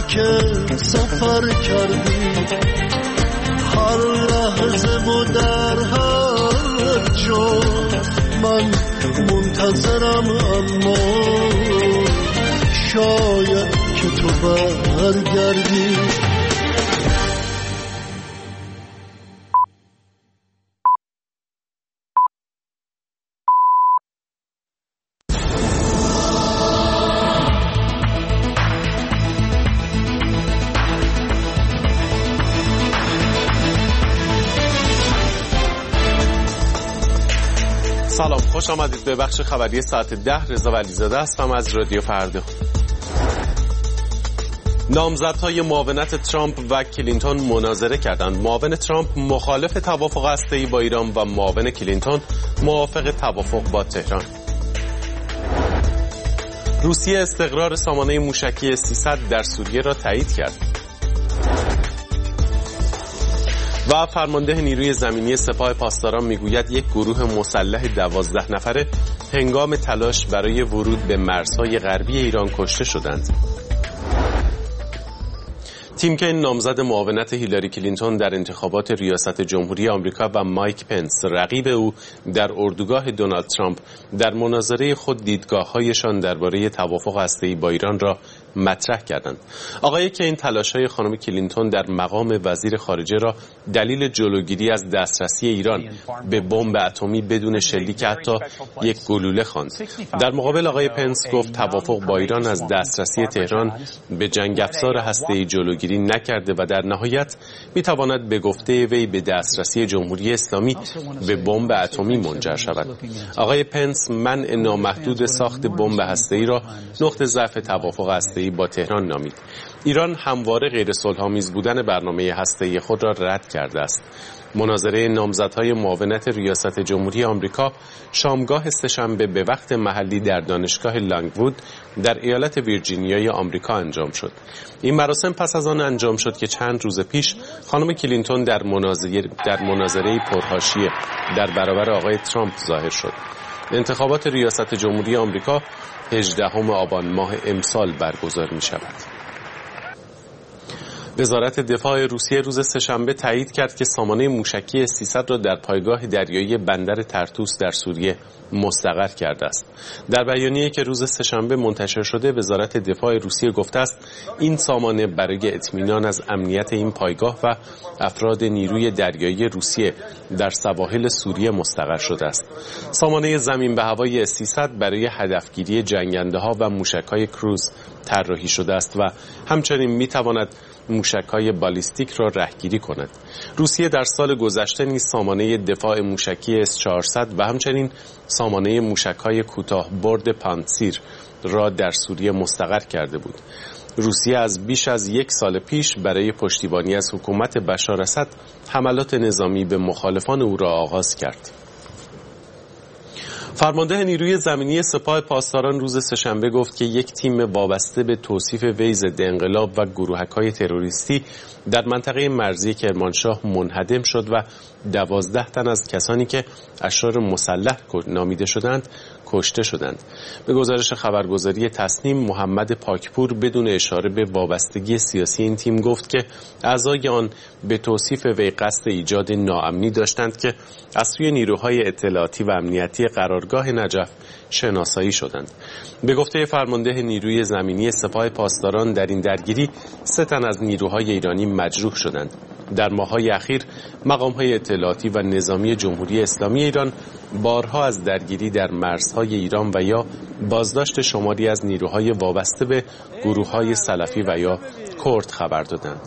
که سفر کردی، هر لحظه و در هر جا من منتظرم، اما شاید که تو برگردی. سلام، خوش آمدید به بخش خبری ساعت 10. رضا ولیزاده هستم از رادیو فردا. نامزدهای معاونت ترامپ و کلینتون مناظره کردند. معاون ترامپ مخالف توافق هسته‌ای با ایران و معاون کلینتون موافق توافق با تهران. روسیه استقرار سامانه موشکی 300 در سوریه را تایید کرد. و فرمانده نیروی زمینی سپاه پاسداران میگوید یک گروه مسلح 12 نفره هنگام تلاش برای ورود به مرزهای غربی ایران کشته شدند. تیم کین نامزد معاونت هیلاری کلینتون در انتخابات ریاست جمهوری آمریکا و مایک پنس رقیب او در اردوگاه دونالد ترامپ در مناظره خود دیدگاه‌هایشان درباره توافق هسته‌ای با ایران را مطرح کردند. آقای کین تلاش‌های خانم کلینتون در مقام وزیر خارجه را دلیل جلوگیری از دسترسی ایران به بمب اتمی بدون شلیک حتی یک گلوله خواند. در مقابل آقای پنس گفت توافق با ایران از دسترسی تهران به جنگ افزار هسته‌ای جلوگیری نکرده و در نهایت میتواند به گفته وی به دسترسی جمهوری اسلامی به بمب اتمی منجر شود. آقای پنس منع نامحدود ساخت بمب هسته‌ای را نقطه ضعف توافق هسته‌ای با تهران نامید. ایران همواره غیر صلح‌آمیز بودن برنامه هسته‌ای خود را رد کرده است. مناظره نامزدهای معاونت ریاست جمهوری آمریکا شامگاه سه‌شنبه به وقت محلی در دانشگاه لانگوود در ایالت ویرجینیای آمریکا انجام شد. این مراسم پس از آن انجام شد که چند روز پیش خانم کلینتون در مناظره پرحاشیه در برابر آقای ترامپ ظاهر شد. انتخابات ریاست جمهوری آمریکا 18 آبان ماه امسال برگزار می شود. وزارت دفاع روسیه روز سه‌شنبه تایید کرد که سامانه موشکی 300 را در پایگاه دریایی بندر ترتوس در سوریه مستقر کرده است. در بیانیه‌ای که روز سه‌شنبه منتشر شده، وزارت دفاع روسیه گفته است این سامانه برای اطمینان از امنیت این پایگاه و افراد نیروی دریایی روسیه در سواحل سوریه مستقر شده است. سامانه زمین به هوایی 300 برای هدفگیری جنگنده‌ها و موشک‌های کروز طراحی شده است و همچنین می‌تواند موشک‌های بالیستیک را رهگیری کند. روسیه در سال گذشته نیز سامانه دفاع موشکی S-400 و همچنین سامانه موشک‌های کوتاه برد پانتسیر را در سوریه مستقر کرده بود. روسیه از بیش از یک سال پیش برای پشتیبانی از حکومت بشار اسد حملات نظامی به مخالفان او را آغاز کرد. فرمانده نیروی زمینی سپاه پاسداران روز سه‌شنبه گفت که یک تیم وابسته به توصیف وی ضد انقلاب و گروهک‌های تروریستی در منطقه مرزی کرمانشاه منهدم شد و 12 تن از کسانی که اشرار مسلح نامیده شدند کشته شدند. به گزارش خبرگزاری تصنیم، محمد پاکپور بدون اشاره به وابستگی سیاسی این تیم گفت که اعضای آن به توصیف وی قصد ایجاد ناامنی داشتند که از سوی نیروهای اطلاعاتی و امنیتی قرارگاه نجف شناسایی شدند. به گفته فرمانده نیروی زمینی سپاه پاسداران در این درگیری 3 تن از نیروهای ایرانی مجروح شدند. در ماه‌های اخیر مقام‌های اطلاعاتی و نظامی جمهوری اسلامی ایران بارها از درگیری در مرزهای ایران و یا بازداشت شماری از نیروهای وابسته به گروه‌های سلفی و یا کرد خبر دادند.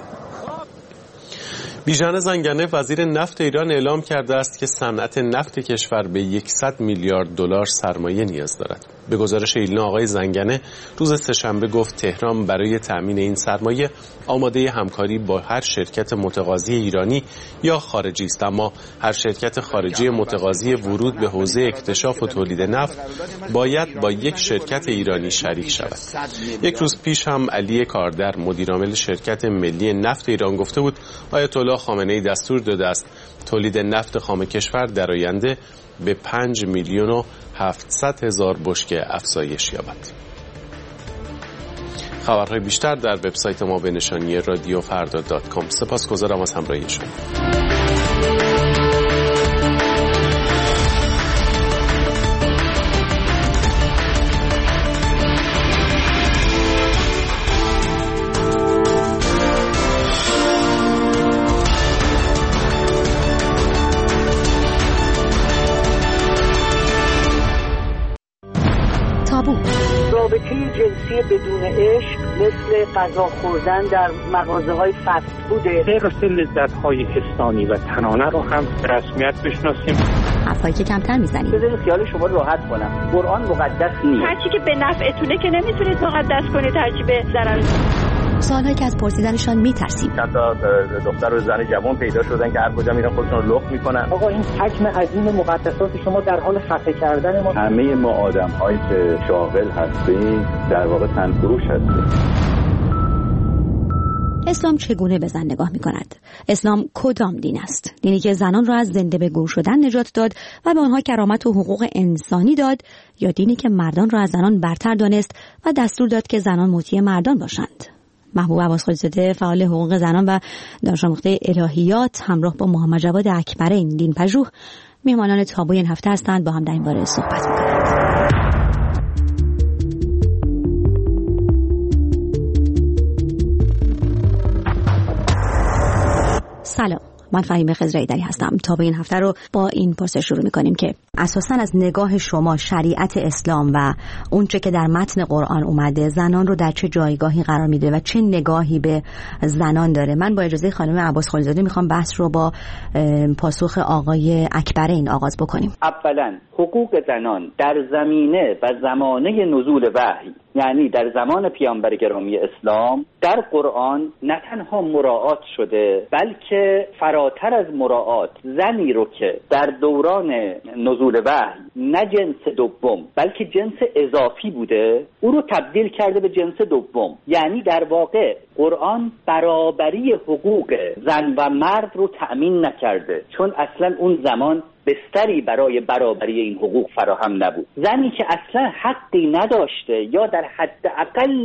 بیژن زنگنه وزیر نفت ایران اعلام کرده است که صنعت نفت کشور به 100 میلیارد دلار سرمایه نیاز دارد. به گزارش ایلنا، آقای زنگنه روز سه‌شنبه گفت تهران برای تأمین این سرمایه آماده همکاری با هر شرکت متقاضی ایرانی یا خارجی است، اما هر شرکت خارجی متقاضی ورود به حوزه اکتشاف و تولید نفت باید با یک شرکت ایرانی شریک شود. یک روز پیش هم علی کاردر مدیرعامل شرکت ملی نفت ایران گفته بود آیت الله خامنه‌ای دستور داده است تولید نفت خام کشور در آینده به 5,700,000 بشکه افزایش یابد. خبرهای بیشتر در وبسایت ما به نشانی radiofrda.com. سپاسگزارم از همراهی شما. رابطه جنسی بدون عشق مثل غذا خوردن در مغازه‌های فست فوده. غیر لذت‌های حسانی و تنانه رو هم به رسمیت بشناسیم. حرفایی که کمتر میزنید. بذارید خیال شما راحت کنم. قرآن مقدس نیست. هرچی که به نفعتونه که نمیتونید مقدس کنید، هرچی به ضرر. سوالایی که از پرسیدنشان میترسید. چند تا دختر و زن جوان پیدا شدن که هر کجا میرن خودشون رو لخت میکنن. آقا این حجم عظیم مقدسات شما در حال خفه کردن ما. همه ما آدم‌هایی که شاغل هستیم در واقع تنفروش هستیم. اسلام چگونه به زن نگاه می‌کند؟ اسلام کدام دین است؟ دینی که زنان را از زنده به گور شدن نجات داد و به آنها کرامت و حقوق انسانی داد، یا دینی که مردان را از زنان برتر دانست و دستور داد که زنان مطیع مردان باشند؟ محبوب عباس خلیزاده، فعال حقوق زنان و دانش آموخته الهیات، همراه با محمد جواد اکبرین دین پژوه میهمانان تابوی این هفته هستند. با هم در این باره صحبت می‌کنند. سلام، من فهیمه خضرایی‌دری هستم. تا به این هفته رو با این پرسش شروع می‌کنیم که اساساً از نگاه شما شریعت اسلام و اونچه که در متن قرآن اومده زنان رو در چه جایگاهی قرار میده و چه نگاهی به زنان داره؟ من با اجازه خانم عباس خلیزاده میخوام بحث رو با پاسخ آقای اکبرین آغاز بکنیم. اولا حقوق زنان در زمینه و زمانه نزول وحی، یعنی در زمان پیامبر گرامی اسلام، در قرآن نه تنها مراعات شده بلکه فراتر از مراعات، زنی رو که در دوران نزول وحی نه جنس دوم بلکه جنس اضافی بوده، او رو تبدیل کرده به جنس دوم. یعنی در واقع قرآن برابری حقوق زن و مرد رو تأمین نکرده، چون اصلا اون زمان بستری برای برابری این حقوق فراهم نبود. زنی که اصلا حقی نداشته یا در حد اقل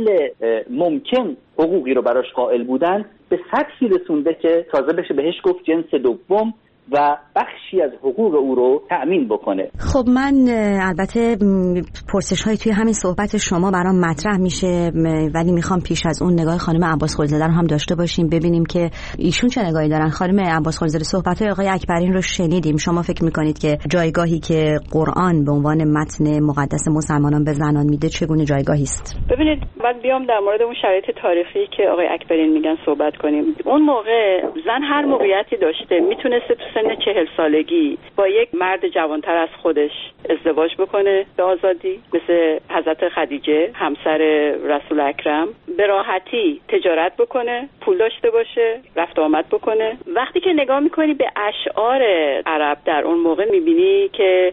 ممکن حقوقی رو براش قائل بودن، به سطحی رسونده که تازه بشه بهش گفت جنس دوم و بخشی از حقوق او رو تأمین بکنه. خب من البته پرسش های توی همین صحبت شما برام مطرح میشه، ولی میخوام پیش از اون نگاه خانم عباس خلیزاده رو هم داشته باشیم، ببینیم که ایشون چه نگاهی دارن. خانم عباس خلیزاده، صحبت های آقای اکبرین رو شنیدیم. شما فکر میکنید که جایگاهی که قرآن به عنوان متن مقدس مسلمانان به زنان میده چگونه جایگاهی است؟ ببینید، من بیام در مورد اون شرایط تاریخی که آقای اکبرین میگن صحبت کنیم. اون موقع زن هر موقعیتی داشته، میتونسته تو سن 40 سالگی با یک مرد جوانتر از خودش ازدواج بکنه به آزادی، مثل حضرت خدیجه همسر رسول اکرم، به راحتی تجارت بکنه، پول داشته باشه، رفت آمد بکنه. وقتی که نگاه میکنی به اشعار عرب در اون موقع، میبینی که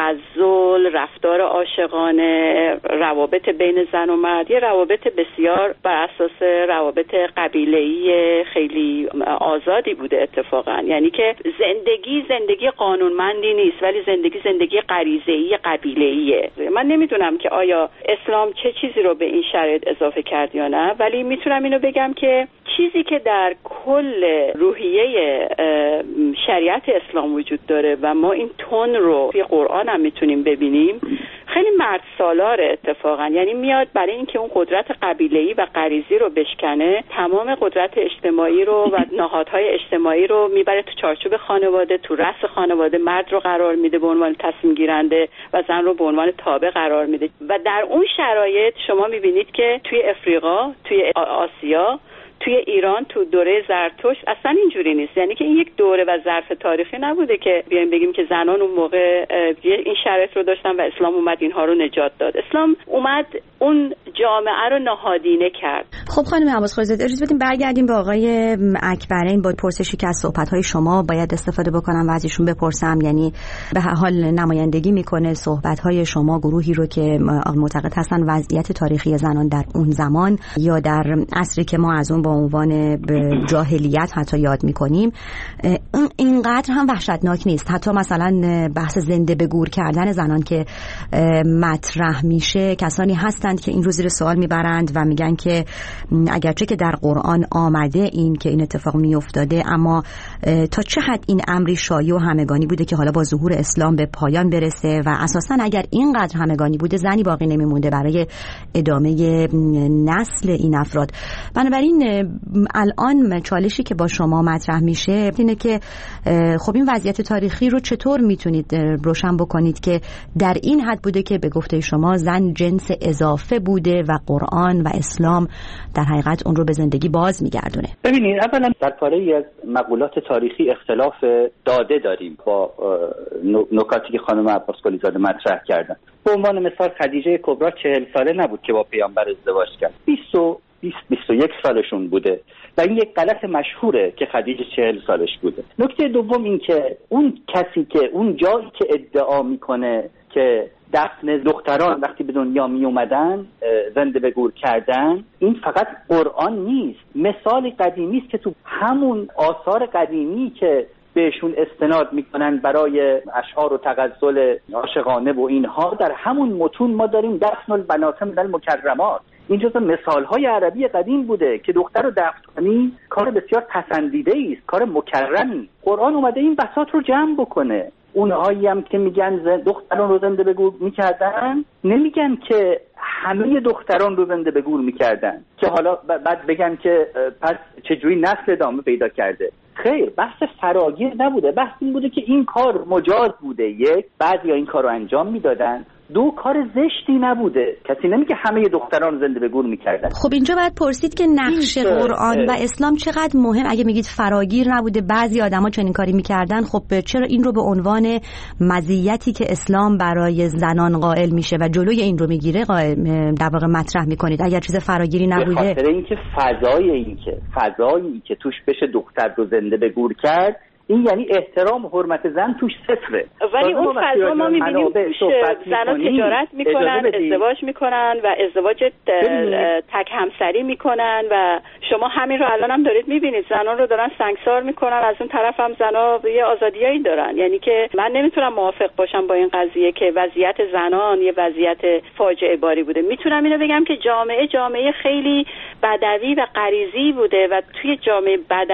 تغزل، رفتار عاشقانه، روابط بین زن و مرد، یه روابط بسیار بر اساس روابط قبیله‌ای خیلی آزادی بوده اتفاقا. یعنی که زندگی قانونمندی نیست، ولی زندگی غریزه‌ای قبیله‌ایه. من نمیدونم که آیا اسلام چه چیزی رو به این شرایط اضافه کرد یا نه، ولی میتونم اینو بگم که چیزی که در کل روحیه شریعت اسلام وجود داره و ما این تون رو توی قرآن هم میتونیم ببینیم، خیلی مرد سالاره اتفاقا. یعنی میاد برای اینکه اون قدرت قبیله‌ای و غریزی رو بشکنه، تمام قدرت اجتماعی رو و نهادهای اجتماعی رو میبره تو چارچوب خانواده، تو رأس خانواده مرد رو قرار میده به عنوان تصمیم گیرنده و زن رو به عنوان تابع قرار میده. و در اون شرایط شما میبینید که توی افریقا، توی آسیا، توی ایران، تو دوره زرتشت اصلا اینجوری نیست. یعنی که این یک دوره و ظرف تاریخی نبوده که بیایم بگیم که زنان اون موقع این شرایط رو داشتن و اسلام اومد اینها رو نجات داد. اسلام اومد اون جامعه رو نهادینه کرد. خب خانم عباس خلیزاده، اجازه بدیم برگردیم به آقای اکبرین با پرسشی که از صحبت‌های شما باید استفاده بکنم و از ایشون بپرسم. یعنی به هر حال نمایندگی میکنه صحبت‌های شما گروهی رو که معتقد هستن وضعیت تاریخی زنان در اون زمان یا در عصری که ما از اون با عنوان جاهلیت حتی یاد میکنیم اینقدر هم وحشتناک نیست. حتی مثلا بحث زنده به گور کردن زنان که مطرح میشه، کسانی هستند که این رو زیر سوال میبرند و میگن که اگرچه که در قرآن آمده این که این اتفاق میافتاده، اما تا چه حد این امری شایع و همگانی بوده که حالا با ظهور اسلام به پایان برسه و اساسا اگر اینقدر همگانی بوده زنی باقی نمیمونده برای ادامه نسل این افراد. بنابراین الان چالشی که با شما مطرح میشه اینه که خب این وضعیت تاریخی رو چطور میتونید روشن بکنید که در این حد بوده که به گفته شما زن جنس اضافه بوده و قرآن و اسلام در حقیقت اون رو به زندگی باز میگردونه؟ ببینید، اولا در پاره از مقولات تاریخی اختلاف داده داریم با نکاتی که خانم عباس قلیزاده مطرح کردن. به عنوان مثال خدیجه کبرا 40 ساله نبود که با پیامبر ازدواج کرد، 21 سالشون بوده و این یک غلط مشهوره که خدیجه 40 سالش بوده. نکته دوم این که اون کسی که اون جایی که ادعا میکنه که دفن دختران وقتی به دنیا می اومدن زنده به گور کردن، این فقط قرآن نیست، مثال قدیمی است که تو همون آثار قدیمی که بهشون استناد میکنن برای اشعار و تغزل عاشقانه و اینها، در همون متون ما داریم دفن البنات من المکرمات. این جزو مثالهای عربی قدیم بوده که دختر رو دفن کنی کار بسیار پسندیده است، کار مکرمی. قرآن اومده این بساط رو جمع بکنه. اونهایی هم که میگن دختران رو زنده به گور میکردن، نمیگن که همه دختران رو زنده به گور میکردن که حالا بعد بگن که پس چجوری نسل ادامه پیدا کرده. خیر، بحث فراگیر نبوده، بحث این بوده که این کار مجاز بوده. یک، بعضیا این کار رو انجام میدادن. دو، کار زشتی نبوده، کسی نمیگه همه دختران زنده به گور میکردن. خب اینجا باید پرسید که نقش قرآن و اسلام چقدر مهم. اگه میگید فراگیر نبوده، بعضی آدما چنین کاری میکردن، خب چرا این رو به عنوان مزیتی که اسلام برای زنان قائل میشه و جلوی این رو میگیره در واقع مطرح میکنید اگر چیز فراگیری نبوده؟ به خاطر اینکه فضایی که توش بشه دختر رو زنده به گور کرد، این یعنی احترام و حرمت زن توش صفره. ولی اون فضا ما می‌بینیم توش زن‌ها تجارت میکنن، ازدواج میکنن و ازدواج تک همسری میکنن و شما همین رو الان هم دارید میبینید، زنان رو دارن سنگسار میکنن، از اون طرف هم زن‌ها یه آزادیایی دارن. یعنی که من نمیتونم موافق باشم با این قضیه که وضعیت زنان یه وضعیت فاجعه باری بوده. میتونم اینو بگم که جامعه خیلی بدوی و غریزی بوده و توی جامعه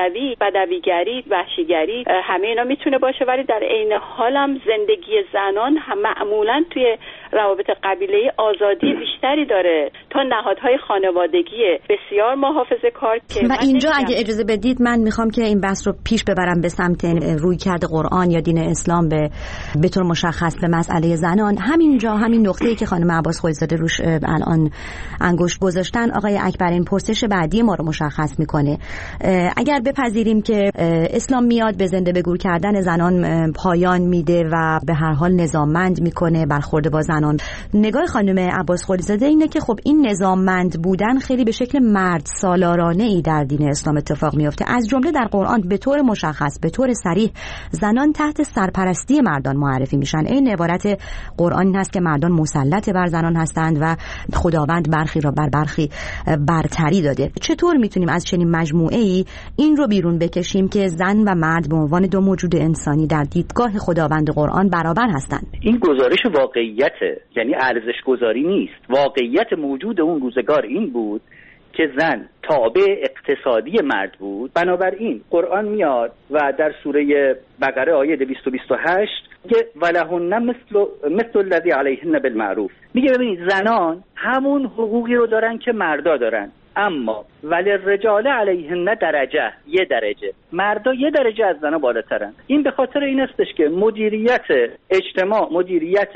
بدویگری، وحشیگری همه اینا میتونه باشه، ولی در عین حال هم زندگی زنان هم معمولا توی روابط قبیله‌ای آزادی بیشتری داره تا نهادهای خانوادگی بسیار محافظه‌کار. و اینجا اگه اجازه بدید من میخوام که این بحث رو پیش ببرم به سمت رویکرد قرآن یا دین اسلام به طور مشخص به مسئله زنان. همین نقطه‌ای که خانم عباس قلیزاده روش الان انگشت گذاشتن، آقای اکبرین پرسش بعدی ما رو مشخص میکنه. اگر بپذیریم که اسلام میاد به زنده به گور کردن زنان پایان میده و به هر حال نظاممند میکنه برخورد با زنان، نگاه خانم عباس قلیزاده اینه که خب این نظاممند بودن خیلی به شکل مرد سالارانه ای در دین اسلام اتفاق میفته. از جمله در قرآن به طور مشخص، به طور صریح زنان تحت سرپرستی مردان معرفی میشن. این عبارت قرآن این هست که مردان مسلط بر زنان هستند و خداوند برخی را بر برخی برتری داده. چطور میتونیم از چنین مجموعه ای این رو بیرون بکشیم که زن و مرد به عنوان دو موجود انسانی در دیدگاه خداوند قرآن برابر هستند؟ این گزارش واقعیته، یعنی ارزش گذاری نیست. واقعیت موجود اون روزگار این بود که زن تابع اقتصادی مرد بود. بنابراین قرآن میاد و در سوره بقره آیه 228 که ولهن مثل الذی علیهن بالمعروف، میگه ببینید زنان همون حقوقی رو دارن که مردا دارن، اما ولی الرجال علیهن یه درجه مردا یه درجه از زنا بالاترن. این به خاطر این استش که مدیریت اجتماع، مدیریت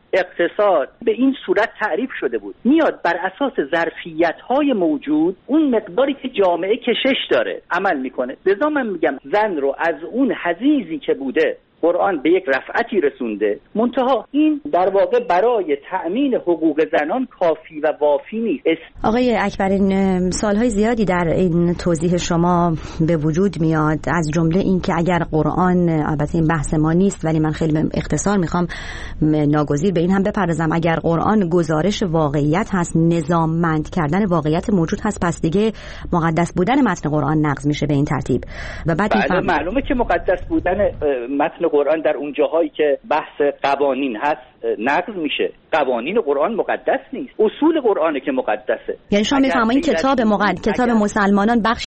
اقتصاد به این صورت تعریف شده بود، میاد بر اساس ظرفیت‌های موجود اون مقداری که جامعه کشش داره عمل میکنه. لذا من میگم زن رو از اون حضیضی که بوده قرآن به یک رفعتی رسونده، منتها این در واقع برای تأمین حقوق زنان کافی و وافی نیست. آقای اکبرین، سالهای زیادی در این توضیح شما به وجود میاد، از جمله این که اگر قرآن، البته این بحث ما نیست ولی من خیلی اختصار میخوام ناگزیر به این هم بپردازم، اگر قرآن گزارش واقعیت هست، نظاممند کردن واقعیت موجود هست، پس دیگه مقدس بودن متن قرآن نقض میشه به این ترتیب. و بعد معلومه که مقدس بودن متن قرآن در اون جاهایی که بحث قوانین هست نقض میشه. قوانین قرآن مقدس نیست، اصول قرآنه که مقدسه. یعنی شما میفرمایید کتاب مسلمانان بخش